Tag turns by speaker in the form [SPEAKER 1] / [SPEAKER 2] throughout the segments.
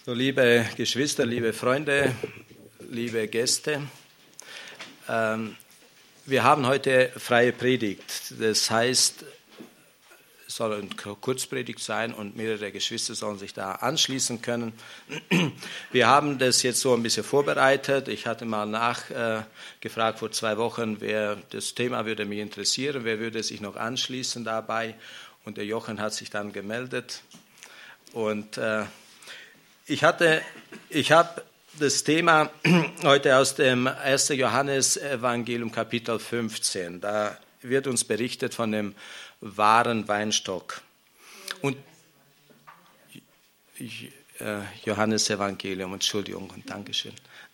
[SPEAKER 1] So, liebe Geschwister, liebe Freunde, liebe Gäste, wir haben heute freie Predigt. Das heißt, es soll eine Kurzpredigt sein und mehrere Geschwister sollen sich da anschließen können. Wir haben das jetzt so ein bisschen vorbereitet. Ich hatte mal nachgefragt vor 2 Wochen, wer das Thema würde mich interessieren, wer würde sich noch anschließen dabei. Und der Jochen hat sich dann gemeldet. Und ich habe das Thema heute aus dem 1. Johannes-Evangelium, Kapitel 15. Da wird uns berichtet von dem wahren Weinstock. Und Johannes-Evangelium, Entschuldigung und Dankeschön.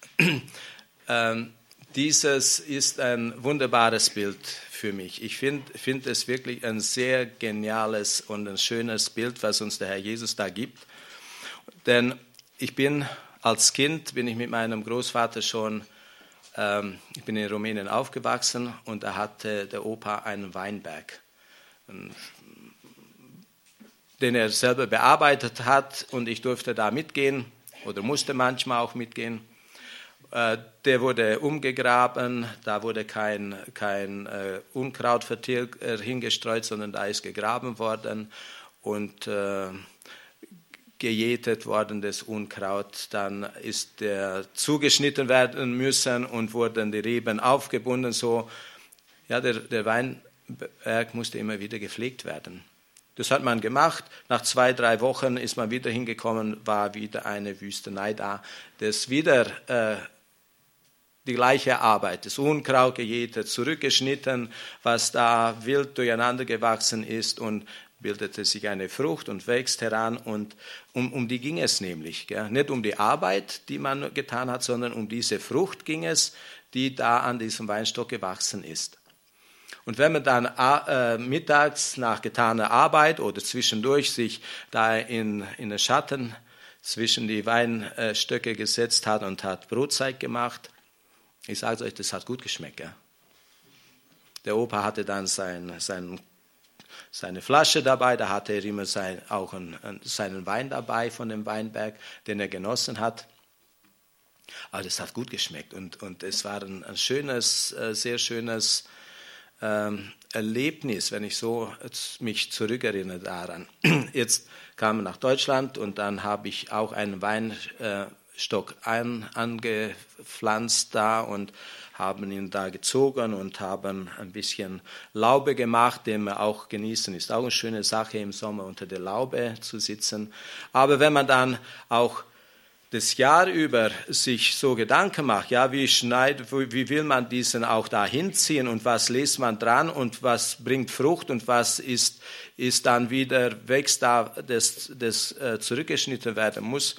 [SPEAKER 1] Dieses ist ein wunderbares Bild für mich. Ich finde es wirklich ein sehr geniales und ein schönes Bild, was uns der Herr Jesus da gibt. Denn als Kind bin ich mit meinem Großvater ich bin in Rumänien aufgewachsen und da hatte der Opa einen Weinberg, den er selber bearbeitet hat und ich durfte da mitgehen oder musste manchmal auch mitgehen. Der wurde umgegraben, da wurde kein Unkraut hingestreut, sondern da ist gegraben worden und gejätet worden, das Unkraut. Dann ist der zugeschnitten werden müssen und wurden die Reben aufgebunden. So, ja, der Weinberg musste immer wieder gepflegt werden. Das hat man gemacht. Nach 2-3 Wochen ist man wieder hingekommen, war wieder eine Wüstenei da. Das wieder die gleiche Arbeit. Das Unkraut gejätet, zurückgeschnitten, was da wild durcheinander gewachsen ist und bildete sich eine Frucht und wächst heran und um die ging es nämlich. Gell? Nicht um die Arbeit, die man getan hat, sondern um diese Frucht ging es, die da an diesem Weinstock gewachsen ist. Und wenn man dann mittags nach getaner Arbeit oder zwischendurch sich da in den Schatten zwischen die Weinstöcke gesetzt hat und hat Brotzeit gemacht, ich sage euch, das hat gut geschmeckt. Gell? Der Opa hatte dann seine Flasche dabei, da hatte er immer seinen Wein dabei von dem Weinberg, den er genossen hat. Aber das hat gut geschmeckt und es war ein schönes, sehr schönes Erlebnis, wenn ich so mich zurückerinnere daran. Jetzt kam er nach Deutschland und dann habe ich auch einen Weinstock angepflanzt da und haben ihn da gezogen und haben ein bisschen Laube gemacht, den wir auch genießen. Ist auch eine schöne Sache, im Sommer unter der Laube zu sitzen. Aber wenn man dann auch das Jahr über sich so Gedanken macht, ja, wie will man diesen auch da hinziehen und was lässt man dran und was bringt Frucht und was ist dann wieder wächst da, das zurückgeschnitten werden muss.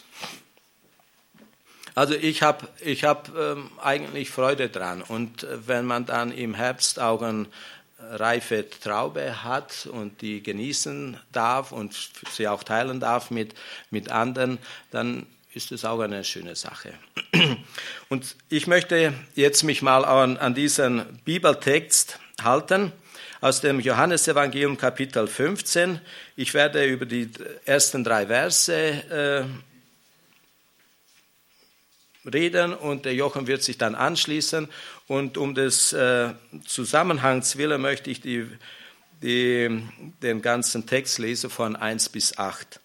[SPEAKER 1] Also ich hab eigentlich Freude dran und wenn man dann im Herbst auch eine reife Traube hat und die genießen darf und sie auch teilen darf mit anderen, dann ist es auch eine schöne Sache. Und ich möchte jetzt mich mal an diesen Bibeltext halten aus dem Johannesevangelium Kapitel 15. Ich werde über die ersten 3 Verse reden und der Jochen wird sich dann anschließen und um des Zusammenhangs willen möchte ich den ganzen Text lesen von 1 bis 8.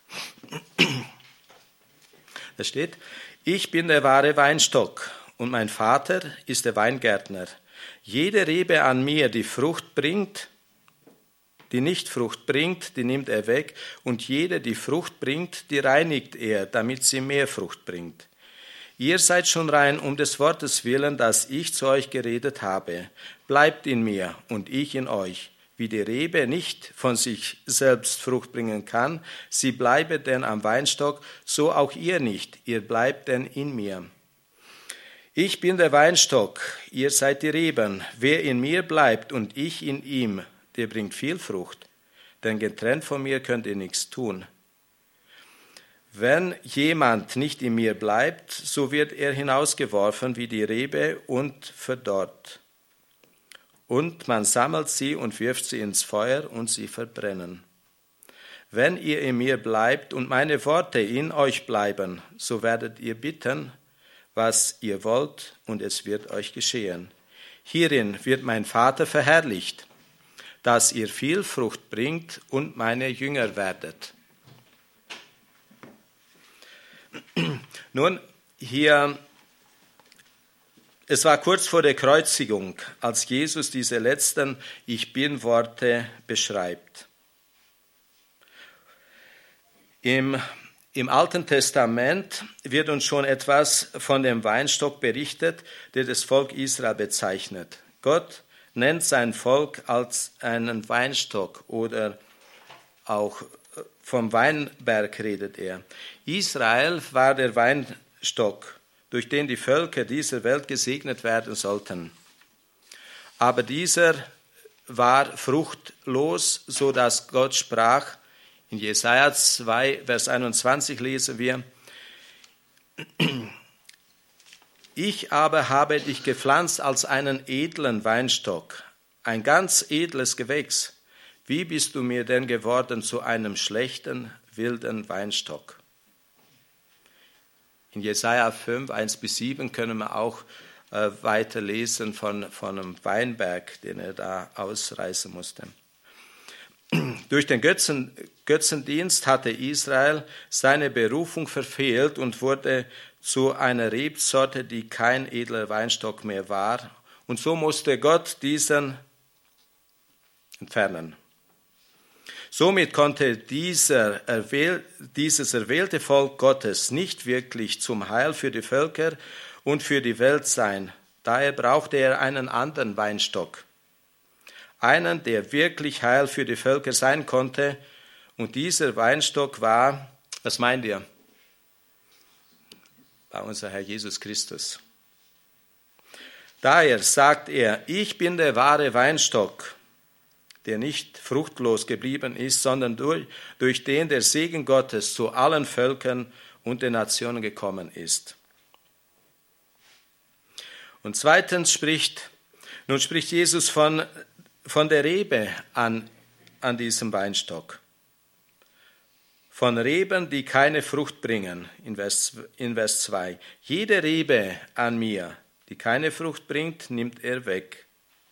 [SPEAKER 1] Da steht: Ich bin der wahre Weinstock und mein Vater ist der Weingärtner. Jede Rebe an mir, die Frucht bringt, die nicht Frucht bringt, die nimmt er weg und jede, die Frucht bringt, die reinigt er, damit sie mehr Frucht bringt. Ihr seid schon rein um des Wortes willen, das ich zu euch geredet habe. Bleibt in mir und ich in euch. Wie die Rebe nicht von sich selbst Frucht bringen kann, sie bleibe denn am Weinstock, so auch ihr nicht, ihr bleibt denn in mir. Ich bin der Weinstock, ihr seid die Reben. Wer in mir bleibt und ich in ihm, der bringt viel Frucht. Denn getrennt von mir könnt ihr nichts tun. Wenn jemand nicht in mir bleibt, so wird er hinausgeworfen wie die Rebe und verdorrt. Und man sammelt sie und wirft sie ins Feuer und sie verbrennen. Wenn ihr in mir bleibt und meine Worte in euch bleiben, so werdet ihr bitten, was ihr wollt, und es wird euch geschehen. Hierin wird mein Vater verherrlicht, dass ihr viel Frucht bringt und meine Jünger werdet. Nun, hier, es war kurz vor der Kreuzigung, als Jesus diese letzten Ich Bin-Worte beschreibt. Im Alten Testament wird uns schon etwas von dem Weinstock berichtet, der das Volk Israel bezeichnet. Gott nennt sein Volk als einen Weinstock oder auch vom Weinberg redet er. Israel war der Weinstock, durch den die Völker dieser Welt gesegnet werden sollten. Aber dieser war fruchtlos, so dass Gott sprach. In Jesaja 2, Vers 21 lesen wir: Ich aber habe dich gepflanzt als einen edlen Weinstock, ein ganz edles Gewächs. Wie bist du mir denn geworden zu einem schlechten, wilden Weinstock? In Jesaja 5, 1-7 können wir auch weiter lesen von einem Weinberg, den er da ausreißen musste. Durch den Götzendienst hatte Israel seine Berufung verfehlt und wurde zu einer Rebsorte, die kein edler Weinstock mehr war. Und so musste Gott diesen entfernen. Somit konnte dieses erwählte Volk Gottes nicht wirklich zum Heil für die Völker und für die Welt sein. Daher brauchte er einen anderen Weinstock. Einen, der wirklich Heil für die Völker sein konnte. Und dieser Weinstock war, was meint ihr? War unser Herr Jesus Christus. Daher sagt er, ich bin der wahre Weinstock, der nicht fruchtlos geblieben ist, sondern durch den der Segen Gottes zu allen Völkern und den Nationen gekommen ist. Und zweitens spricht Jesus von der Rebe an diesem Weinstock. Von Reben, die keine Frucht bringen, in Vers 2. Jede Rebe an mir, die keine Frucht bringt, nimmt er weg.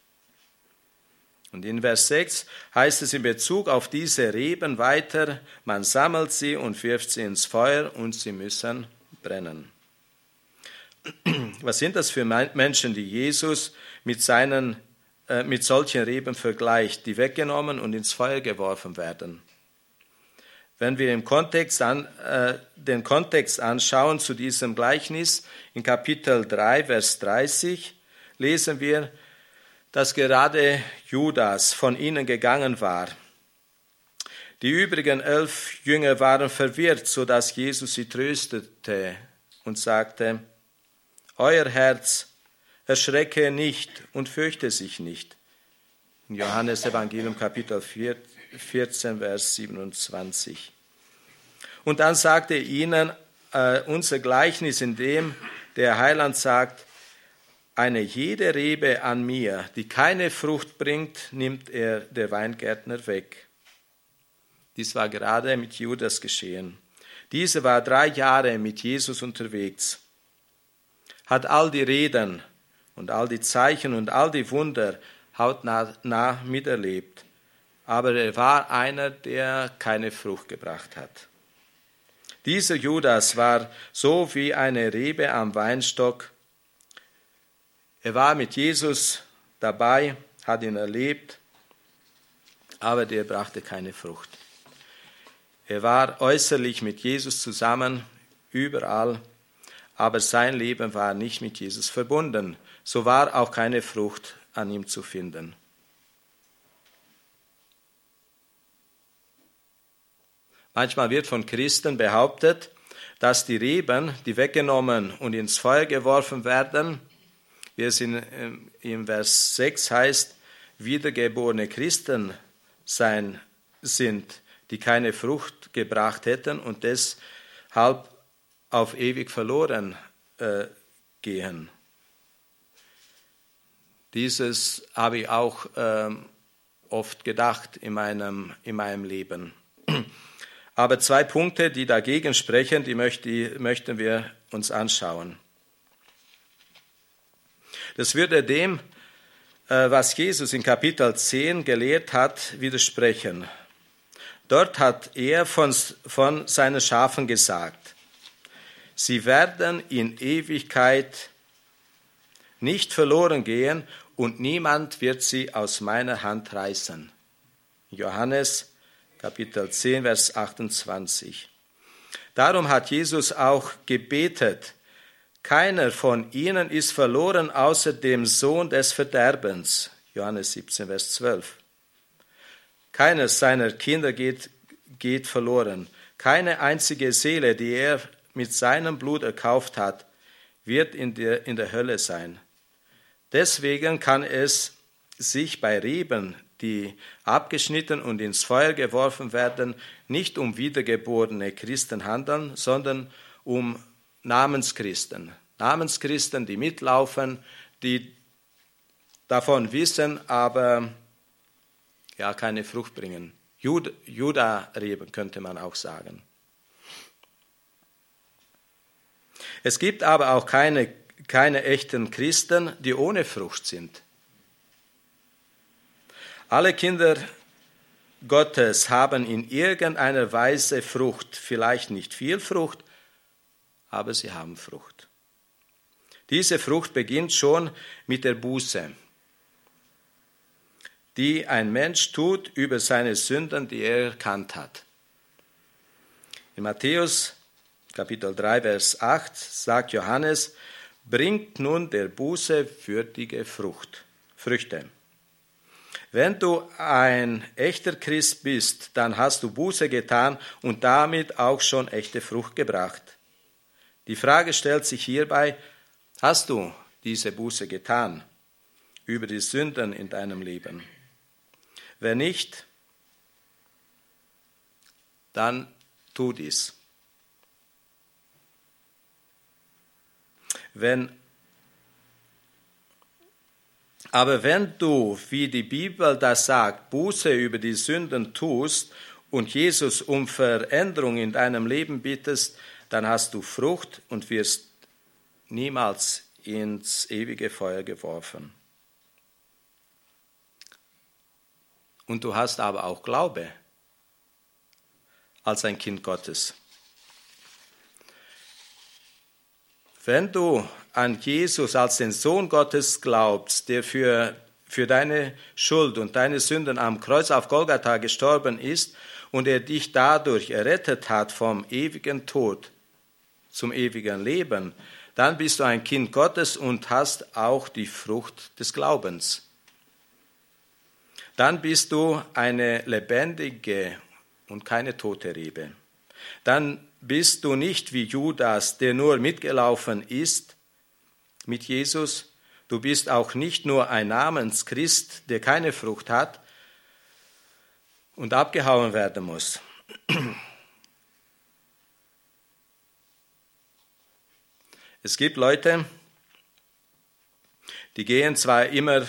[SPEAKER 1] Und in Vers 6 heißt es in Bezug auf diese Reben weiter, man sammelt sie und wirft sie ins Feuer und sie müssen brennen. Was sind das für Menschen, die Jesus mit solchen Reben vergleicht, die weggenommen und ins Feuer geworfen werden? Wenn wir den Kontext anschauen zu diesem Gleichnis, in Kapitel 3, Vers 30, lesen wir, dass gerade Judas von ihnen gegangen war. Die übrigen 11 Jünger waren verwirrt, sodass Jesus sie tröstete und sagte, euer Herz erschrecke nicht und fürchte sich nicht. In Johannes Evangelium Kapitel 14, Vers 27. Und dann sagte er ihnen unser Gleichnis, in dem der Heiland sagt, eine jede Rebe an mir, die keine Frucht bringt, nimmt er der Weingärtner weg. Dies war gerade mit Judas geschehen. Dieser war 3 Jahre mit Jesus unterwegs, hat all die Reden und all die Zeichen und all die Wunder hautnah miterlebt. Aber er war einer, der keine Frucht gebracht hat. Dieser Judas war so wie eine Rebe am Weinstock. Er war mit Jesus dabei, hat ihn erlebt, aber der brachte keine Frucht. Er war äußerlich mit Jesus zusammen, überall, aber sein Leben war nicht mit Jesus verbunden. So war auch keine Frucht an ihm zu finden. Manchmal wird von Christen behauptet, dass die Reben, die weggenommen und ins Feuer geworfen werden, wie es in Vers 6 heißt, wiedergeborene Christen sind, die keine Frucht gebracht hätten und deshalb auf ewig verloren gehen. Dieses habe ich auch oft gedacht in meinem Leben. Aber 2 Punkte, die dagegen sprechen, die möchten wir uns anschauen. Das würde dem, was Jesus in Kapitel 10 gelehrt hat, widersprechen. Dort hat er von seinen Schafen gesagt: Sie werden in Ewigkeit nicht verloren gehen und niemand wird sie aus meiner Hand reißen. Johannes Kapitel 10, Vers 28. Darum hat Jesus auch gebetet: Keiner von ihnen ist verloren außer dem Sohn des Verderbens. Johannes 17, Vers 12. Keiner seiner Kinder geht verloren. Keine einzige Seele, die er mit seinem Blut erkauft hat, wird in der Hölle sein. Deswegen kann es sich bei Reben, die abgeschnitten und ins Feuer geworfen werden, nicht um wiedergeborene Christen handeln, sondern um Namenschristen. Namenschristen, die mitlaufen, die davon wissen, aber ja, keine Frucht bringen. Juda-Reben könnte man auch sagen. Es gibt aber auch keine echten Christen, die ohne Frucht sind. Alle Kinder Gottes haben in irgendeiner Weise Frucht, vielleicht nicht viel Frucht, aber sie haben Frucht. Diese Frucht beginnt schon mit der Buße, die ein Mensch tut über seine Sünden, die er erkannt hat. In Matthäus Kapitel 3, Vers 8 sagt Johannes: Bringt nun der Buße würdige Früchte. Wenn du ein echter Christ bist, dann hast du Buße getan und damit auch schon echte Frucht gebracht. Die Frage stellt sich hierbei: Hast du diese Buße getan über die Sünden in deinem Leben? Wenn nicht, dann tu dies. Aber wenn du, wie die Bibel das sagt, Buße über die Sünden tust und Jesus um Veränderung in deinem Leben bittest, dann hast du Frucht und wirst niemals ins ewige Feuer geworfen. Und du hast aber auch Glaube als ein Kind Gottes. Wenn du an Jesus als den Sohn Gottes glaubst, der für deine Schuld und deine Sünden am Kreuz auf Golgatha gestorben ist und er dich dadurch errettet hat vom ewigen Tod zum ewigen Leben, dann bist du ein Kind Gottes und hast auch die Frucht des Glaubens. Dann bist du eine lebendige und keine tote Rebe. Dann bist du nicht wie Judas, der nur mitgelaufen ist mit Jesus. Du bist auch nicht nur ein Namenschrist, der keine Frucht hat und abgehauen werden muss. Es gibt Leute, die gehen zwar immer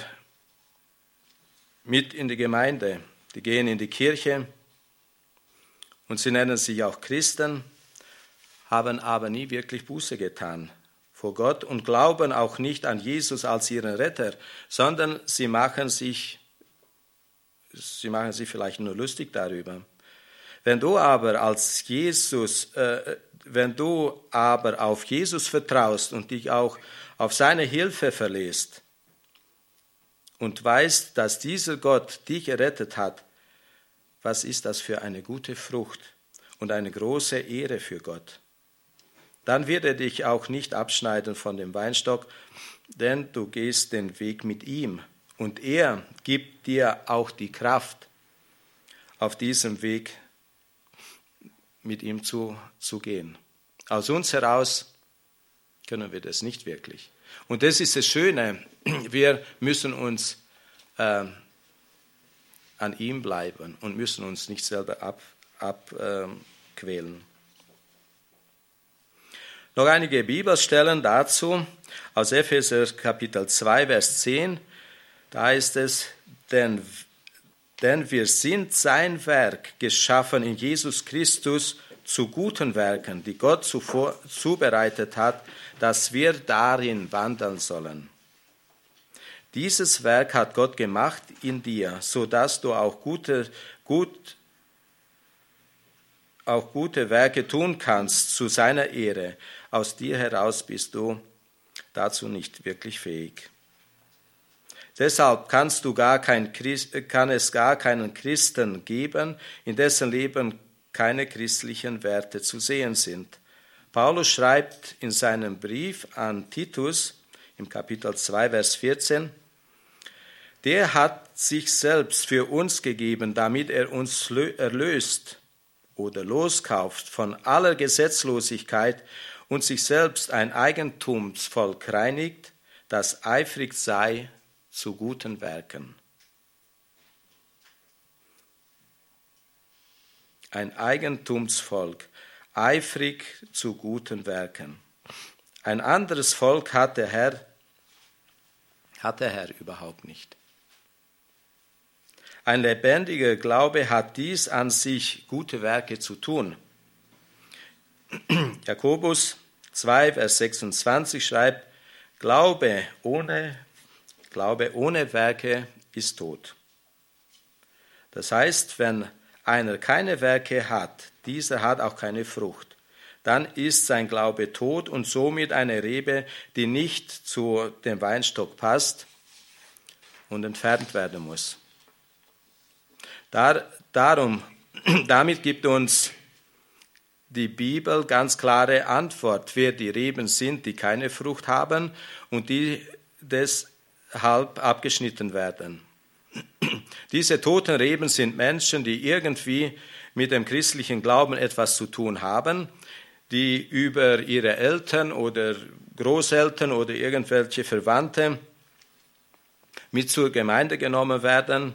[SPEAKER 1] mit in die Gemeinde, die gehen in die Kirche und sie nennen sich auch Christen, haben aber nie wirklich Buße getan vor Gott und glauben auch nicht an Jesus als ihren Retter, sondern sie machen sich vielleicht nur lustig darüber. Wenn du aber auf Jesus vertraust und dich auch auf seine Hilfe verlässt und weißt, dass dieser Gott dich errettet hat, was ist das für eine gute Frucht und eine große Ehre für Gott? Dann wird er dich auch nicht abschneiden von dem Weinstock, denn du gehst den Weg mit ihm und er gibt dir auch die Kraft, auf diesem Weg mit ihm zu gehen. Aus uns heraus können wir das nicht wirklich. Und das ist das Schöne, wir müssen uns an ihm bleiben und müssen uns nicht selber abquälen. Noch einige Bibelstellen dazu, aus Epheser Kapitel 2, Vers 10, da heißt es, denn Denn wir sind sein Werk, geschaffen in Jesus Christus zu guten Werken, die Gott zuvor zubereitet hat, dass wir darin wandeln sollen. Dieses Werk hat Gott gemacht in dir, so dass du auch gute Werke tun kannst zu seiner Ehre. Aus dir heraus bist du dazu nicht wirklich fähig. Deshalb kann es gar keinen Christen geben, in dessen Leben keine christlichen Werte zu sehen sind. Paulus schreibt in seinem Brief an Titus im Kapitel 2, Vers 14, der hat sich selbst für uns gegeben, damit er uns erlöst oder loskauft von aller Gesetzlosigkeit und sich selbst ein Eigentumsvolk reinigt, das eifrig sei zu guten Werken. Ein Eigentumsvolk, eifrig zu guten Werken. Ein anderes Volk hat der Herr überhaupt nicht. Ein lebendiger Glaube hat dies an sich, gute Werke zu tun. Jakobus 2, Vers 26 schreibt, Glaube ohne Werke ist tot. Das heißt, wenn einer keine Werke hat, dieser hat auch keine Frucht. Dann ist sein Glaube tot und somit eine Rebe, die nicht zu dem Weinstock passt und entfernt werden muss. Damit gibt uns die Bibel ganz klare Antwort, wer die Reben sind, die keine Frucht haben und die deshalb abgeschnitten werden. Diese toten Reben sind Menschen, die irgendwie mit dem christlichen Glauben etwas zu tun haben, die über ihre Eltern oder Großeltern oder irgendwelche Verwandte mit zur Gemeinde genommen werden,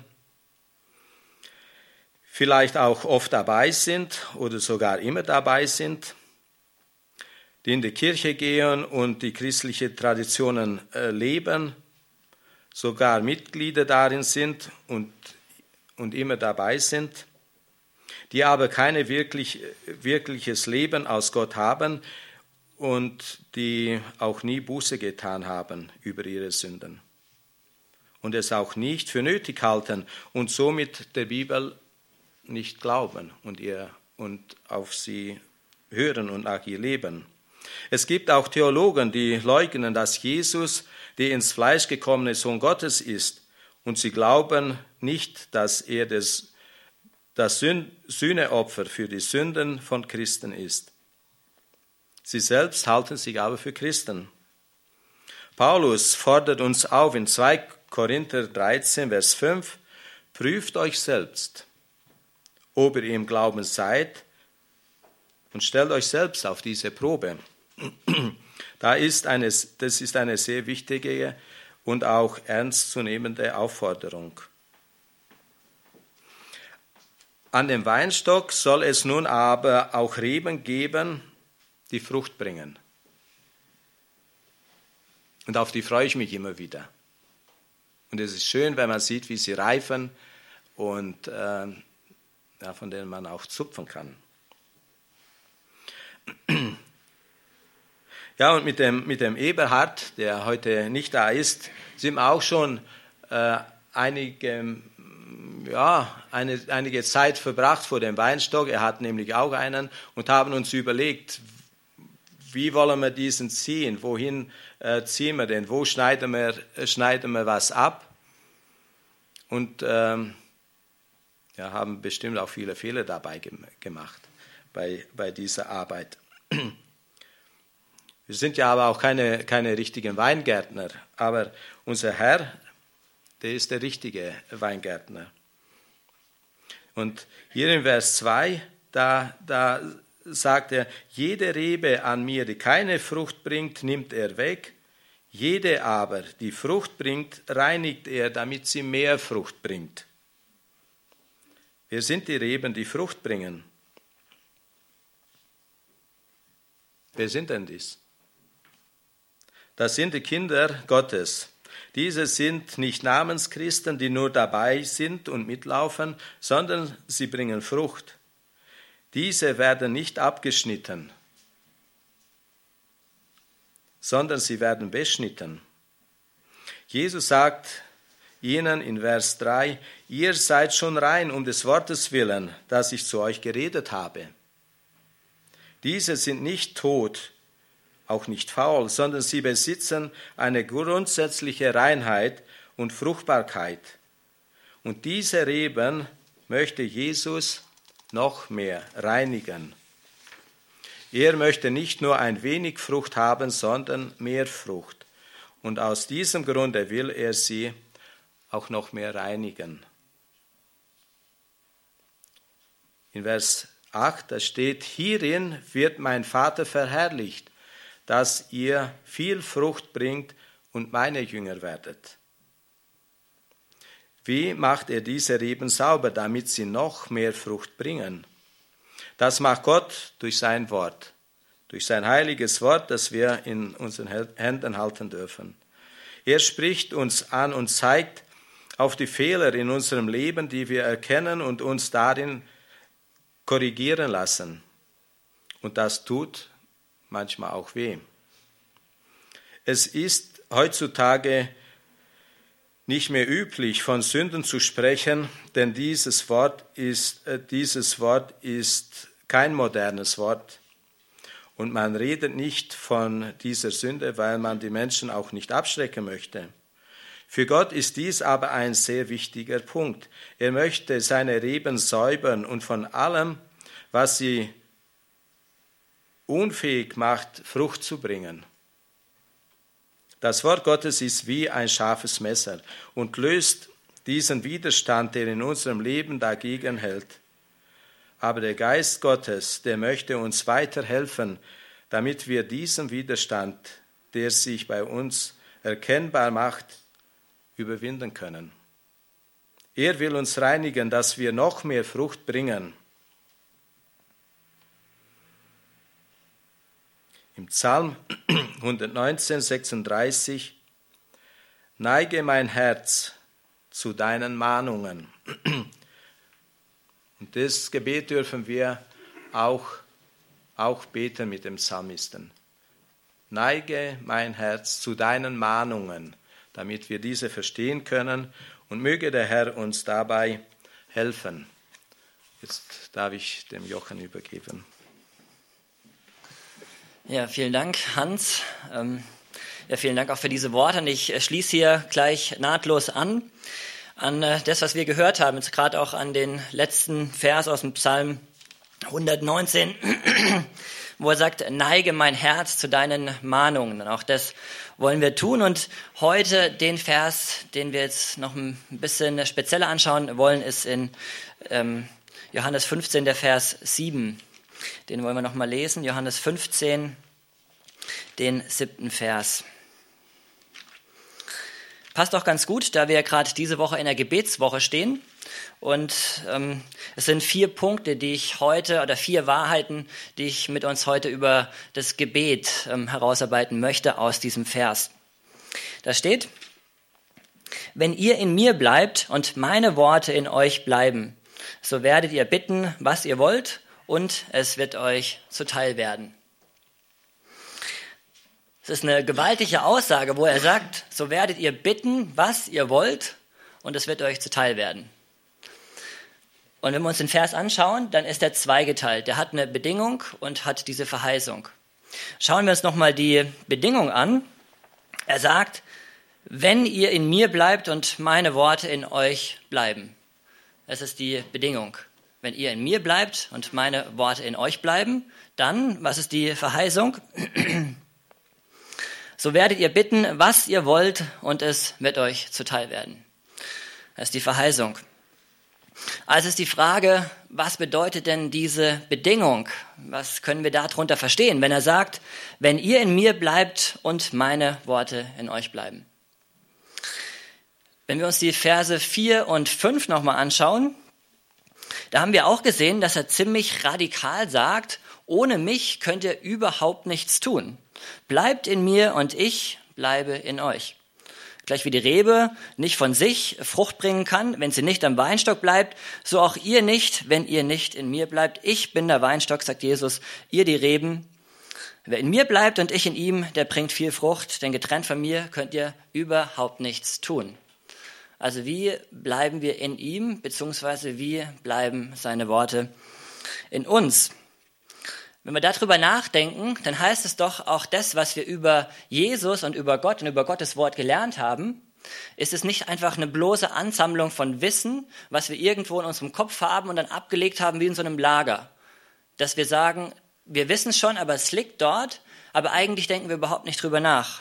[SPEAKER 1] vielleicht auch oft dabei sind oder sogar immer dabei sind, die in die Kirche gehen und die christlichen Traditionen leben, sogar Mitglieder darin sind und immer dabei sind, die aber kein wirkliches Leben aus Gott haben und die auch nie Buße getan haben über ihre Sünden und es auch nicht für nötig halten und somit der Bibel nicht glauben und auf sie hören und nach ihr leben. Es gibt auch Theologen, die leugnen, dass Jesus der ins Fleisch gekommene Sohn Gottes ist und sie glauben nicht, dass er das Sühneopfer für die Sünden von Christen ist. Sie selbst halten sich aber für Christen. Paulus fordert uns auf in 2 Korinther 13, Vers 5, prüft euch selbst, ob ihr im Glauben seid und stellt euch selbst auf diese Probe. Das ist eine sehr wichtige und auch ernstzunehmende Aufforderung. An dem Weinstock soll es nun aber auch Reben geben, die Frucht bringen. Und auf die freue ich mich immer wieder. Und es ist schön, wenn man sieht, wie sie reifen und von denen man auch zupfen kann. Ja, und mit dem Eberhard, der heute nicht da ist, sind wir auch schon einige Zeit verbracht vor dem Weinstock. Er hat nämlich auch einen und haben uns überlegt, wie wollen wir diesen ziehen? Wohin ziehen wir den? Wo schneiden wir was ab? Und haben bestimmt auch viele Fehler dabei gemacht bei dieser Arbeit. Wir sind ja aber auch keine richtigen Weingärtner, aber unser Herr, der ist der richtige Weingärtner. Und hier in Vers 2, da sagt er, jede Rebe an mir, die keine Frucht bringt, nimmt er weg, jede aber, die Frucht bringt, reinigt er, damit sie mehr Frucht bringt. Wer sind die Reben, die Frucht bringen? Wer sind denn dies? Das sind die Kinder Gottes. Diese sind nicht Namenschristen, die nur dabei sind und mitlaufen, sondern sie bringen Frucht. Diese werden nicht abgeschnitten, sondern sie werden beschnitten. Jesus sagt ihnen in Vers 3, ihr seid schon rein um des Wortes willen, das ich zu euch geredet habe. Diese sind nicht tot, auch nicht faul, sondern sie besitzen eine grundsätzliche Reinheit und Fruchtbarkeit. Und diese Reben möchte Jesus noch mehr reinigen. Er möchte nicht nur ein wenig Frucht haben, sondern mehr Frucht. Und aus diesem Grunde will er sie auch noch mehr reinigen. In Vers 8, da steht, hierin wird mein Vater verherrlicht, dass ihr viel Frucht bringt und meine Jünger werdet. Wie macht er diese Reben sauber, damit sie noch mehr Frucht bringen? Das macht Gott durch sein Wort, durch sein heiliges Wort, das wir in unseren Händen halten dürfen. Er spricht uns an und zeigt auf die Fehler in unserem Leben, die wir erkennen und uns darin korrigieren lassen. Und das tut manchmal auch weh. Es ist heutzutage nicht mehr üblich, von Sünden zu sprechen, denn dieses Wort ist kein modernes Wort. Und man redet nicht von dieser Sünde, weil man die Menschen auch nicht abschrecken möchte. Für Gott ist dies aber ein sehr wichtiger Punkt. Er möchte seine Reben säubern und von allem, was sie unfähig macht, Frucht zu bringen. Das Wort Gottes ist wie ein scharfes Messer und löst diesen Widerstand, der in unserem Leben dagegen hält. Aber der Geist Gottes, der möchte uns weiterhelfen, damit wir diesen Widerstand, der sich bei uns erkennbar macht, überwinden können. Er will uns reinigen, dass wir noch mehr Frucht bringen. Im Psalm 119, 36, neige mein Herz zu deinen Mahnungen. Und das Gebet dürfen wir auch beten mit dem Psalmisten. Neige mein Herz zu deinen Mahnungen, damit wir diese verstehen können, und möge der Herr uns dabei helfen. Jetzt darf ich dem Jochen übergeben.
[SPEAKER 2] Ja, vielen Dank, Hans. Vielen Dank auch für diese Worte. Und ich schließe hier gleich nahtlos an das, was wir gehört haben, jetzt gerade auch an den letzten Vers aus dem Psalm 119, wo er sagt, neige mein Herz zu deinen Mahnungen. Und auch das wollen wir tun. Und heute den Vers, den wir jetzt noch ein bisschen spezieller anschauen wollen, ist in Johannes 15, der Vers 7. Den wollen wir noch mal lesen. Johannes 15, den 7. Vers. Passt auch ganz gut, da wir gerade diese Woche in der Gebetswoche stehen. Und es sind 4 Punkte, die ich heute, oder 4 Wahrheiten, die ich mit uns heute über das Gebet herausarbeiten möchte aus diesem Vers. Da steht, wenn ihr in mir bleibt und meine Worte in euch bleiben, so werdet ihr bitten, was ihr wollt, und es wird euch zuteil werden. Es ist eine gewaltige Aussage, wo er sagt, so werdet ihr bitten, was ihr wollt, und es wird euch zuteil werden. Und wenn wir uns den Vers anschauen, dann ist er zweigeteilt. Der hat eine Bedingung und hat diese Verheißung. Schauen wir uns nochmal die Bedingung an. Er sagt, wenn ihr in mir bleibt und meine Worte in euch bleiben. Das ist die Bedingung. Wenn ihr in mir bleibt und meine Worte in euch bleiben, dann, was ist die Verheißung? So werdet ihr bitten, was ihr wollt, und es wird euch zuteil werden. Das ist die Verheißung. Also ist die Frage, was bedeutet denn diese Bedingung? Was können wir darunter verstehen, wenn er sagt, wenn ihr in mir bleibt und meine Worte in euch bleiben? Wenn wir uns die Verse 4 und 5 nochmal anschauen, da haben wir auch gesehen, dass er ziemlich radikal sagt, ohne mich könnt ihr überhaupt nichts tun. Bleibt in mir und ich bleibe in euch. Gleich wie die Rebe nicht von sich Frucht bringen kann, wenn sie nicht am Weinstock bleibt, so auch ihr nicht, wenn ihr nicht in mir bleibt. Ich bin der Weinstock, sagt Jesus, ihr die Reben. Wer in mir bleibt und ich in ihm, der bringt viel Frucht, denn getrennt von mir könnt ihr überhaupt nichts tun. Also wie bleiben wir in ihm, beziehungsweise wie bleiben seine Worte in uns? Wenn wir darüber nachdenken, dann heißt es doch auch das, was wir über Jesus und über Gott und über Gottes Wort gelernt haben, ist es nicht einfach eine bloße Ansammlung von Wissen, was wir irgendwo in unserem Kopf haben und dann abgelegt haben wie in so einem Lager. Dass wir sagen, wir wissen es schon, aber es liegt dort, aber eigentlich denken wir überhaupt nicht drüber nach.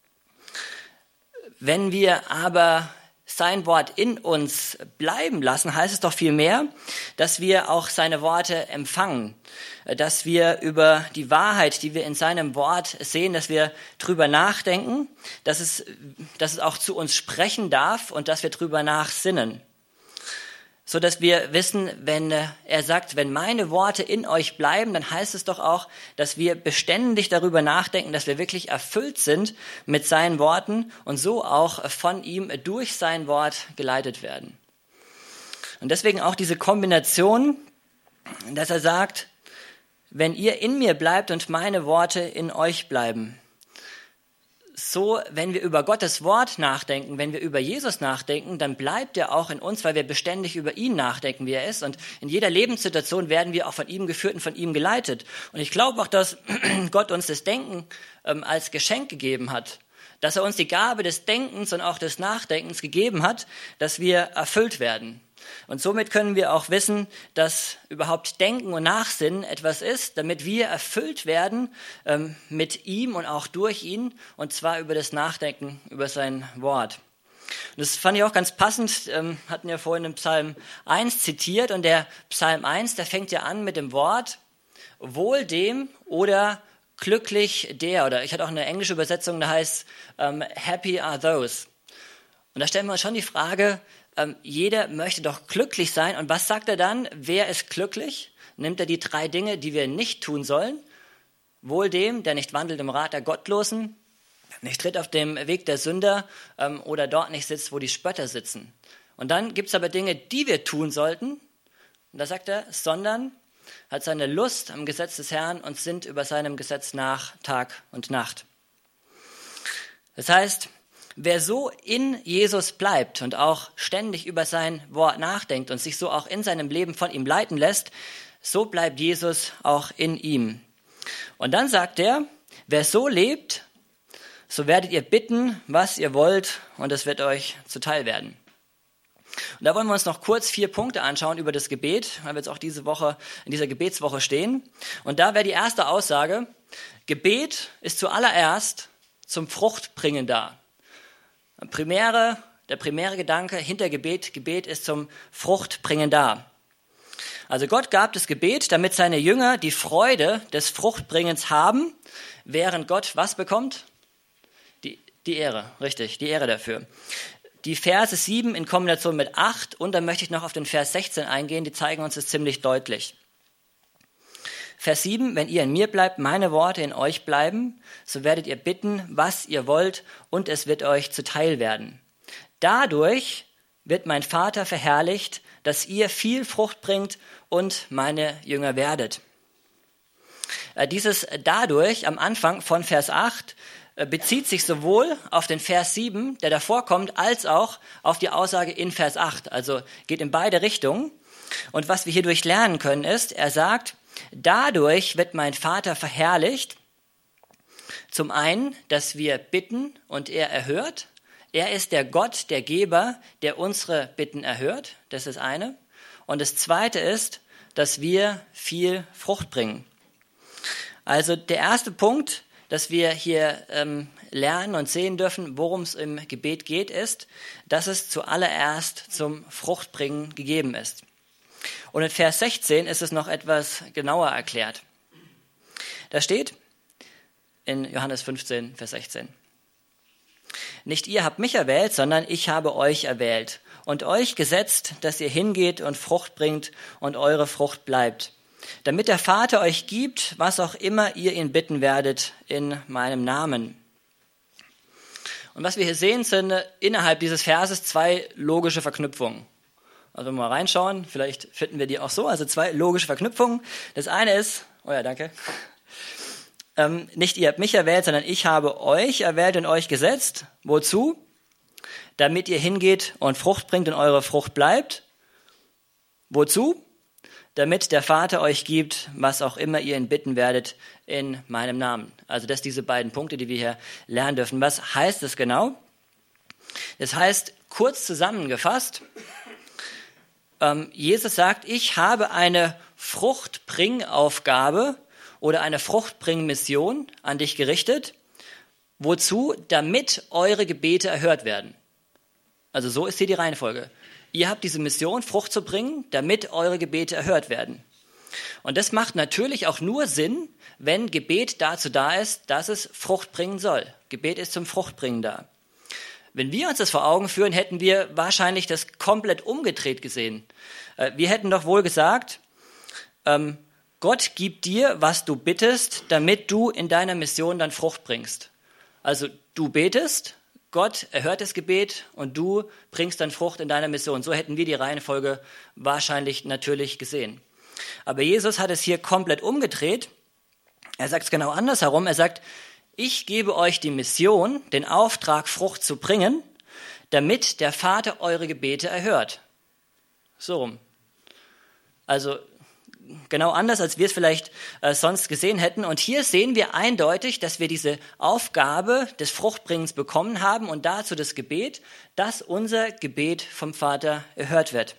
[SPEAKER 2] Wenn wir aber sein Wort in uns bleiben lassen, heißt es doch vielmehr, dass wir auch seine Worte empfangen, dass wir über die Wahrheit, die wir in seinem Wort sehen, dass wir drüber nachdenken, dass es auch zu uns sprechen darf und dass wir drüber nachsinnen. So dass wir wissen, wenn er sagt, wenn meine Worte in euch bleiben, dann heißt es doch auch, dass wir beständig darüber nachdenken, dass wir wirklich erfüllt sind mit seinen Worten und so auch von ihm durch sein Wort geleitet werden. Und deswegen auch diese Kombination, dass er sagt, wenn ihr in mir bleibt und meine Worte in euch bleiben. So, wenn wir über Gottes Wort nachdenken, wenn wir über Jesus nachdenken, dann bleibt er auch in uns, weil wir beständig über ihn nachdenken, wie er ist. Und in jeder Lebenssituation werden wir auch von ihm geführt und von ihm geleitet. Und ich glaube auch, dass Gott uns das Denken als Geschenk gegeben hat. Dass er uns die Gabe des Denkens und auch des Nachdenkens gegeben hat, dass wir erfüllt werden. Und somit können wir auch wissen, dass überhaupt Denken und Nachsinnen etwas ist, damit wir erfüllt werden mit ihm und auch durch ihn, und zwar über das Nachdenken über sein Wort. Und das fand ich auch ganz passend, hatten ja vorhin den Psalm 1 zitiert, und der Psalm 1, der fängt ja an mit dem Wort wohl dem oder glücklich der, oder ich hatte auch eine englische Übersetzung, da heißt happy are those. Und da stellen wir uns schon die Frage, jeder möchte doch glücklich sein. Und was sagt er dann? Wer ist glücklich? Nimmt er die 3 Dinge, die wir nicht tun sollen? Wohl dem, der nicht wandelt im Rat der Gottlosen, nicht tritt auf dem Weg der Sünder oder dort nicht sitzt, wo die Spötter sitzen. Und dann gibt es aber Dinge, die wir tun sollten. Und da sagt er, sondern hat seine Lust am Gesetz des Herrn und sinnt über seinem Gesetz nach Tag und Nacht. Das heißt, wer so in Jesus bleibt und auch ständig über sein Wort nachdenkt und sich so auch in seinem Leben von ihm leiten lässt, so bleibt Jesus auch in ihm. Und dann sagt er, wer so lebt, so werdet ihr bitten, was ihr wollt, und es wird euch zuteil werden. Und da wollen wir uns noch kurz 4 Punkte anschauen über das Gebet, weil wir jetzt auch diese Woche in dieser Gebetswoche stehen. Und da wäre die erste Aussage, Gebet ist zuallererst zum Fruchtbringen da. Der primäre Gedanke hinter Gebet ist zum Fruchtbringen da. Also Gott gab das Gebet, damit seine Jünger die Freude des Fruchtbringens haben, während Gott was bekommt? Die Ehre, richtig, die Ehre dafür. Die Verse 7 in Kombination mit 8 und dann möchte ich noch auf den Vers 16 eingehen, die zeigen uns das ziemlich deutlich. Vers 7, wenn ihr in mir bleibt, meine Worte in euch bleiben, so werdet ihr bitten, was ihr wollt, und es wird euch zuteil werden. Dadurch wird mein Vater verherrlicht, dass ihr viel Frucht bringt und meine Jünger werdet. Dieses dadurch am Anfang von Vers 8 bezieht sich sowohl auf den Vers 7, der davor kommt, als auch auf die Aussage in Vers 8. Also geht in beide Richtungen. Und was wir hierdurch lernen können ist, er sagt, dadurch wird mein Vater verherrlicht. Zum einen, dass wir bitten und er erhört. Er ist der Gott, der Geber, der unsere Bitten erhört. Das ist das eine. Und das zweite ist, dass wir viel Frucht bringen. Also der erste Punkt, dass wir hier lernen und sehen dürfen, worum es im Gebet geht, ist, dass es zuallererst zum Fruchtbringen gegeben ist. Und in Vers 16 ist es noch etwas genauer erklärt. Da steht in Johannes 15, Vers 16. Nicht ihr habt mich erwählt, sondern ich habe euch erwählt und euch gesetzt, dass ihr hingeht und Frucht bringt und eure Frucht bleibt, damit der Vater euch gibt, was auch immer ihr ihn bitten werdet in meinem Namen. Und was wir hier sehen, sind innerhalb dieses Verses 2 logische Verknüpfungen. Also wenn wir mal reinschauen, vielleicht finden wir die auch so, also 2 logische Verknüpfungen. Das eine ist, oh ja, danke, nicht ihr habt mich erwählt, sondern ich habe euch erwählt und euch gesetzt. Wozu? Damit ihr hingeht und Frucht bringt und eure Frucht bleibt. Wozu? Damit der Vater euch gibt, was auch immer ihr ihn bitten werdet in meinem Namen. Also das sind diese beiden Punkte, die wir hier lernen dürfen. Was heißt das genau? Das heißt, kurz zusammengefasst, Jesus sagt, ich habe eine Fruchtbringaufgabe oder eine Fruchtbringmission an dich gerichtet. Wozu? Damit eure Gebete erhört werden. Also so ist hier die Reihenfolge. Ihr habt diese Mission, Frucht zu bringen, damit eure Gebete erhört werden. Und das macht natürlich auch nur Sinn, wenn Gebet dazu da ist, dass es Frucht bringen soll. Gebet ist zum Fruchtbringen da. Wenn wir uns das vor Augen führen, hätten wir wahrscheinlich das komplett umgedreht gesehen. Wir hätten doch wohl gesagt, Gott gibt dir, was du bittest, damit du in deiner Mission dann Frucht bringst. Also du betest, Gott erhört das Gebet und du bringst dann Frucht in deiner Mission. So hätten wir die Reihenfolge wahrscheinlich natürlich gesehen. Aber Jesus hat es hier komplett umgedreht. Er sagt es genau andersherum. Er sagt, ich gebe euch die Mission, den Auftrag, Frucht zu bringen, damit der Vater eure Gebete erhört. So rum. Also genau anders, als wir es vielleicht sonst gesehen hätten. Und hier sehen wir eindeutig, dass wir diese Aufgabe des Fruchtbringens bekommen haben und dazu das Gebet, dass unser Gebet vom Vater erhört wird.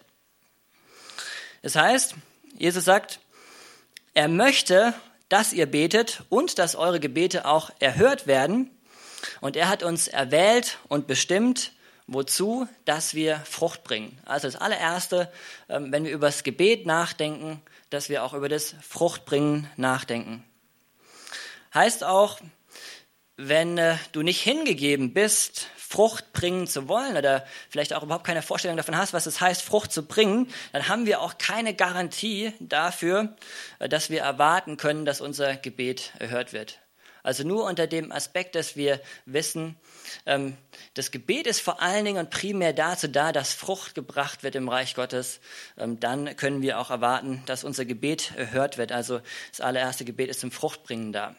[SPEAKER 2] Das heißt, Jesus sagt, er möchte, dass ihr betet und dass eure Gebete auch erhört werden. Und er hat uns erwählt und bestimmt, wozu, dass wir Frucht bringen. Also das allererste, wenn wir über das Gebet nachdenken, dass wir auch über das Fruchtbringen nachdenken. Heißt auch, wenn du nicht hingegeben bist, Frucht bringen zu wollen oder vielleicht auch überhaupt keine Vorstellung davon hast, was es heißt, Frucht zu bringen, dann haben wir auch keine Garantie dafür, dass wir erwarten können, dass unser Gebet erhört wird. Also nur unter dem Aspekt, dass wir wissen, das Gebet ist vor allen Dingen und primär dazu da, dass Frucht gebracht wird im Reich Gottes. Dann können wir auch erwarten, dass unser Gebet erhört wird. Also das allererste Gebet ist zum Fruchtbringen da.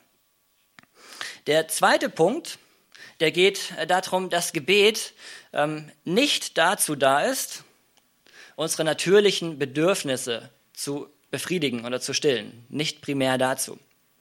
[SPEAKER 2] Der zweite Punkt, der geht darum, dass Gebet nicht dazu da ist, unsere natürlichen Bedürfnisse zu befriedigen oder zu stillen. Nicht primär dazu.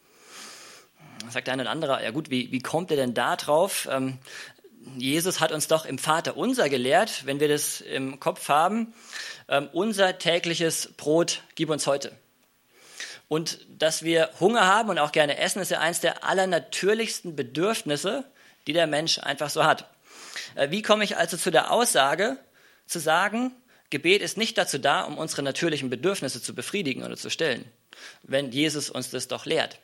[SPEAKER 2] Sagt der eine oder andere, ja gut, wie kommt er denn da drauf? Jesus hat uns doch im Vater unser gelehrt, wenn wir das im Kopf haben, unser tägliches Brot gib uns heute. Und dass wir Hunger haben und auch gerne essen, ist ja eines der allernatürlichsten Bedürfnisse, die der Mensch einfach so hat. Wie komme ich also zu der Aussage, zu sagen, Gebet ist nicht dazu da, um unsere natürlichen Bedürfnisse zu befriedigen oder zu stillen, wenn Jesus uns das doch lehrt?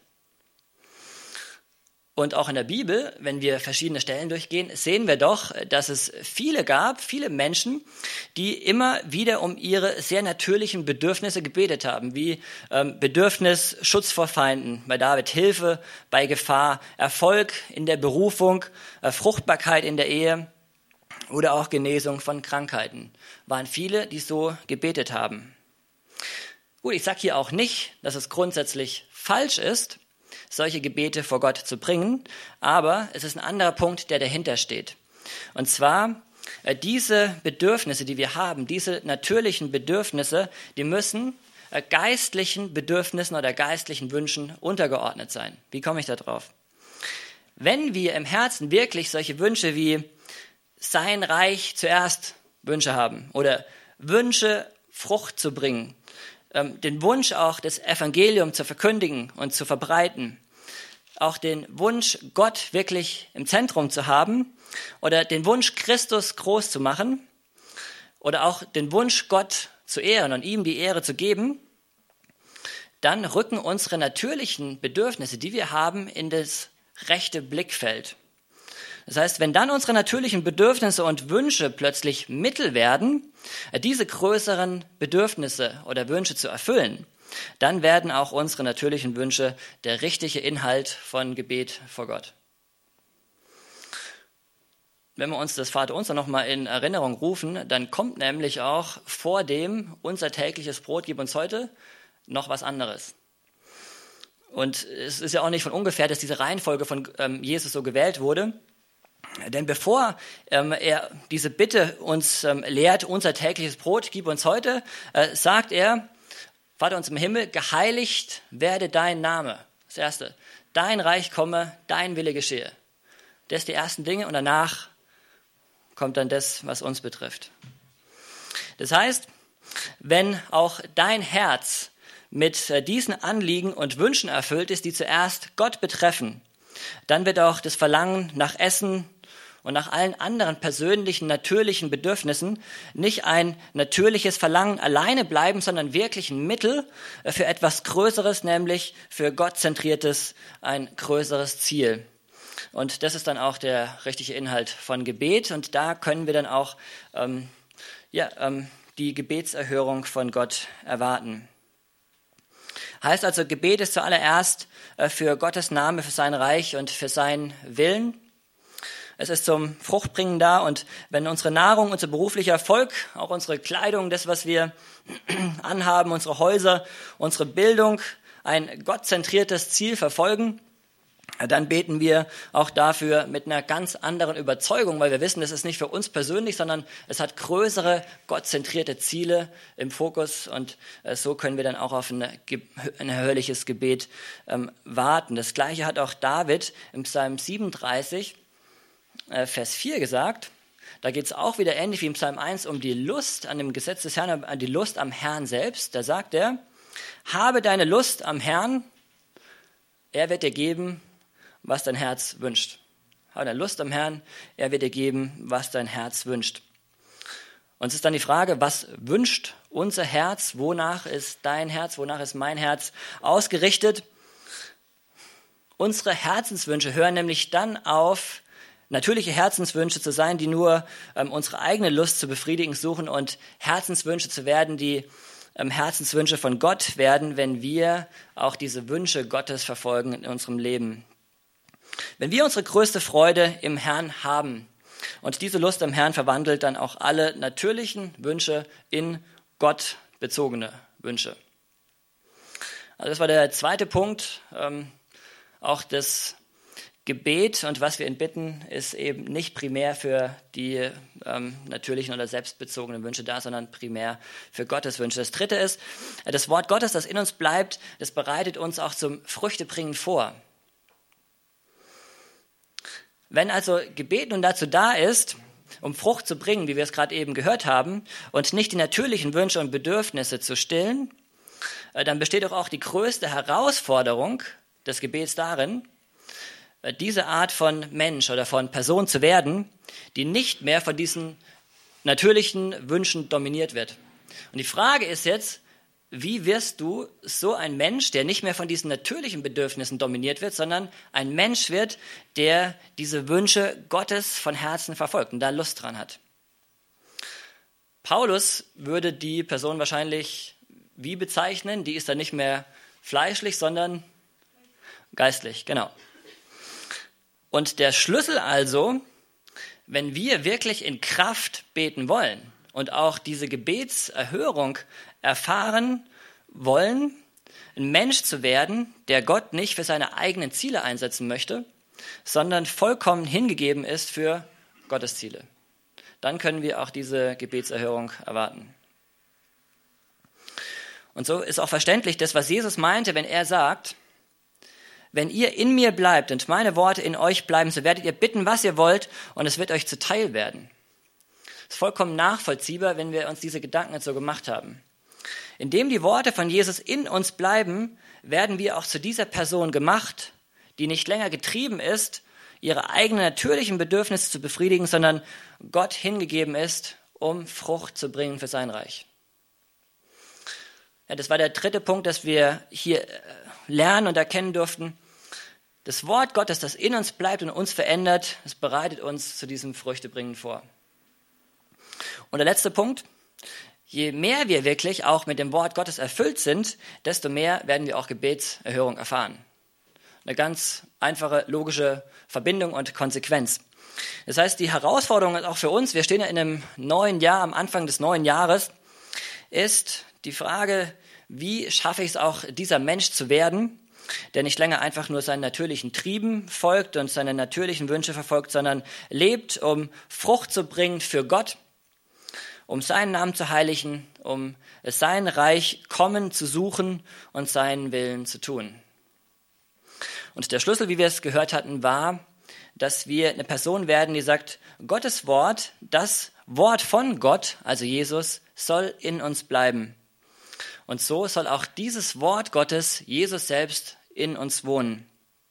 [SPEAKER 2] Und auch in der Bibel, wenn wir verschiedene Stellen durchgehen, sehen wir doch, dass es viele Menschen, die immer wieder um ihre sehr natürlichen Bedürfnisse gebetet haben, wie Bedürfnis, Schutz vor Feinden, bei David Hilfe bei Gefahr, Erfolg in der Berufung, Fruchtbarkeit in der Ehe oder auch Genesung von Krankheiten. Waren viele, die so gebetet haben. Gut, ich sage hier auch nicht, dass es grundsätzlich falsch ist, solche Gebete vor Gott zu bringen, aber es ist ein anderer Punkt, der dahinter steht. Und zwar, diese Bedürfnisse, die wir haben, diese natürlichen Bedürfnisse, die müssen geistlichen Bedürfnissen oder geistlichen Wünschen untergeordnet sein. Wie komme ich da drauf? Wenn wir im Herzen wirklich solche Wünsche wie sein Reich zuerst Wünsche haben oder Wünsche, Frucht zu bringen, den Wunsch auch, das Evangelium zu verkündigen und zu verbreiten, auch den Wunsch, Gott wirklich im Zentrum zu haben oder den Wunsch, Christus groß zu machen oder auch den Wunsch, Gott zu ehren und ihm die Ehre zu geben, dann rücken unsere natürlichen Bedürfnisse, die wir haben, in das rechte Blickfeld. Das heißt, wenn dann unsere natürlichen Bedürfnisse und Wünsche plötzlich Mittel werden, diese größeren Bedürfnisse oder Wünsche zu erfüllen, dann werden auch unsere natürlichen Wünsche der richtige Inhalt von Gebet vor Gott. wenn wir uns das Vaterunser nochmal in Erinnerung rufen, dann kommt nämlich auch vor dem unser tägliches Brot gib uns heute noch was anderes. Und es ist ja auch nicht von ungefähr, dass diese Reihenfolge von Jesus so gewählt wurde. Denn bevor er diese Bitte uns lehrt, unser tägliches Brot gib uns heute, sagt er, Vater uns im Himmel, geheiligt werde dein Name. Das Erste, dein Reich komme, dein Wille geschehe. Das sind die ersten Dinge und danach kommt dann das, was uns betrifft. Das heißt, wenn auch dein Herz mit diesen Anliegen und Wünschen erfüllt ist, die zuerst Gott betreffen, dann wird auch das Verlangen nach Essen und nach allen anderen persönlichen, natürlichen Bedürfnissen nicht ein natürliches Verlangen alleine bleiben, sondern wirklich ein Mittel für etwas Größeres, nämlich für gottzentriertes, ein größeres Ziel. Und das ist dann auch der richtige Inhalt von Gebet. Und da können wir dann auch die Gebetserhörung von Gott erwarten. Heißt also, Gebet ist zuallererst für Gottes Name, für sein Reich und für seinen Willen. Es ist zum Fruchtbringen da und wenn unsere Nahrung, unser beruflicher Erfolg, auch unsere Kleidung, das, was wir anhaben, unsere Häuser, unsere Bildung, ein gottzentriertes Ziel verfolgen, dann beten wir auch dafür mit einer ganz anderen Überzeugung, weil wir wissen, das ist nicht für uns persönlich, sondern es hat größere, gottzentrierte Ziele im Fokus und so können wir dann auch auf ein erhörliches Gebet warten. Das Gleiche hat auch David im Psalm 37, Vers 4 gesagt. Da geht es auch wieder ähnlich wie im Psalm 1 um die Lust an dem Gesetz des Herrn, an die Lust am Herrn selbst. Da sagt er, habe deine Lust am Herrn, er wird dir geben, was dein Herz wünscht. Habe deine Lust am Herrn, er wird dir geben, was dein Herz wünscht. Und es ist dann die Frage, was wünscht unser Herz? Wonach ist dein Herz? Wonach ist mein Herz ausgerichtet? Unsere Herzenswünsche hören nämlich dann auf, natürliche Herzenswünsche zu sein, die nur unsere eigene Lust zu befriedigen suchen und Herzenswünsche zu werden, die Herzenswünsche von Gott werden, wenn wir auch diese Wünsche Gottes verfolgen in unserem Leben. Wenn wir unsere größte Freude im Herrn haben und diese Lust am Herrn verwandelt dann auch alle natürlichen Wünsche in Gott bezogene Wünsche. Also das war der zweite Punkt. Auch das Gebet und was wir ihn bitten, ist eben nicht primär für die natürlichen oder selbstbezogenen Wünsche da, sondern primär für Gottes Wünsche. Das dritte ist, das Wort Gottes, das in uns bleibt, das bereitet uns auch zum Früchtebringen vor. Wenn also Gebet nun dazu da ist, um Frucht zu bringen, wie wir es gerade eben gehört haben, und nicht die natürlichen Wünsche und Bedürfnisse zu stillen, dann besteht doch auch die größte Herausforderung des Gebets darin, diese Art von Mensch oder von Person zu werden, die nicht mehr von diesen natürlichen Wünschen dominiert wird. Und die Frage ist jetzt, wie wirst du so ein Mensch, der nicht mehr von diesen natürlichen Bedürfnissen dominiert wird, sondern ein Mensch wird, der diese Wünsche Gottes von Herzen verfolgt und da Lust dran hat? Paulus würde die Person wahrscheinlich wie bezeichnen? Die ist dann nicht mehr fleischlich, sondern geistlich, genau. Und der Schlüssel also, wenn wir wirklich in Kraft beten wollen und auch diese Gebetserhörung erfahren wollen, ein Mensch zu werden, der Gott nicht für seine eigenen Ziele einsetzen möchte, sondern vollkommen hingegeben ist für Gottes Ziele. Dann können wir auch diese Gebetserhörung erwarten. Und so ist auch verständlich das, was Jesus meinte, wenn er sagt, wenn ihr in mir bleibt und meine Worte in euch bleiben, so werdet ihr bitten, was ihr wollt, und es wird euch zuteil werden. Das ist vollkommen nachvollziehbar, wenn wir uns diese Gedanken jetzt so gemacht haben. Indem die Worte von Jesus in uns bleiben, werden wir auch zu dieser Person gemacht, die nicht länger getrieben ist, ihre eigenen natürlichen Bedürfnisse zu befriedigen, sondern Gott hingegeben ist, um Frucht zu bringen für sein Reich. Ja, das war der dritte Punkt, dass wir hier lernen und erkennen durften. Das Wort Gottes, das in uns bleibt und uns verändert, das bereitet uns zu diesem Früchtebringen vor. Und der letzte Punkt, je mehr wir wirklich auch mit dem Wort Gottes erfüllt sind, desto mehr werden wir auch Gebetserhörung erfahren. eine ganz einfache, logische Verbindung und Konsequenz. Das heißt, die Herausforderung ist auch für uns, wir stehen ja in einem neuen Jahr, am Anfang des neuen Jahres, ist die Frage, wie schaffe ich es auch, dieser Mensch zu werden, der nicht länger einfach nur seinen natürlichen Trieben folgt und seine natürlichen Wünsche verfolgt, sondern lebt, um Frucht zu bringen für Gott, um seinen Namen zu heiligen, um sein Reich kommen zu suchen und seinen Willen zu tun. Und der Schlüssel, wie wir es gehört hatten, war, dass wir eine Person werden, die sagt, Gottes Wort, das Wort von Gott, also Jesus, soll in uns bleiben. Und so soll auch dieses Wort Gottes, Jesus selbst, in uns wohnen.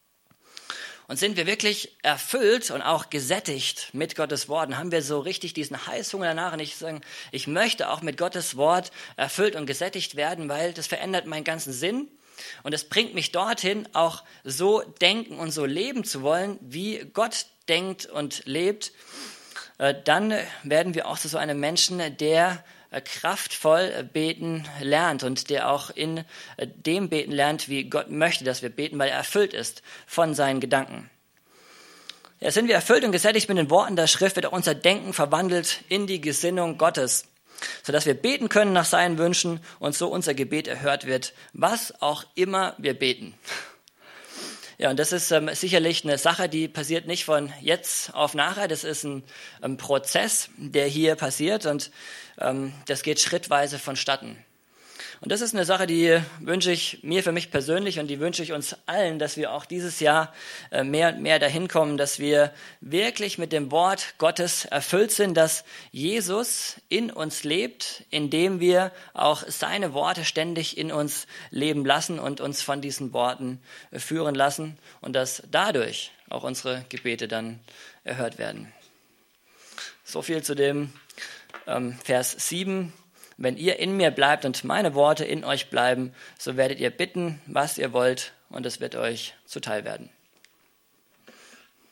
[SPEAKER 2] Und sind wir wirklich erfüllt und auch gesättigt mit Gottes Worten? Haben wir so richtig diesen Heißhunger danach? Und ich möchte auch mit Gottes Wort erfüllt und gesättigt werden, weil das verändert meinen ganzen Sinn. Und es bringt mich dorthin, auch so denken und so leben zu wollen, wie Gott denkt und lebt. Dann werden wir auch zu so einem Menschen, der kraftvoll beten lernt und der auch in dem beten lernt, wie Gott möchte, dass wir beten, weil er erfüllt ist von seinen Gedanken. Ja, sind wir erfüllt und gesättigt mit den Worten der Schrift, wird auch unser Denken verwandelt in die Gesinnung Gottes, sodass wir beten können nach seinen Wünschen und so unser Gebet erhört wird, was auch immer wir beten. Ja, und das ist sicherlich eine Sache, die passiert nicht von jetzt auf nachher. Das ist ein Prozess, der hier passiert und das geht schrittweise vonstatten. Und das ist eine Sache, die wünsche ich mir für mich persönlich und die wünsche ich uns allen, dass wir auch dieses Jahr mehr und mehr dahin kommen, dass wir wirklich mit dem Wort Gottes erfüllt sind, dass Jesus in uns lebt, indem wir auch seine Worte ständig in uns leben lassen und uns von diesen Worten führen lassen und dass dadurch auch unsere Gebete dann erhört werden. So viel zu dem Vers 7. Wenn ihr in mir bleibt und meine Worte in euch bleiben, so werdet ihr bitten, was ihr wollt, und es wird euch zuteil werden.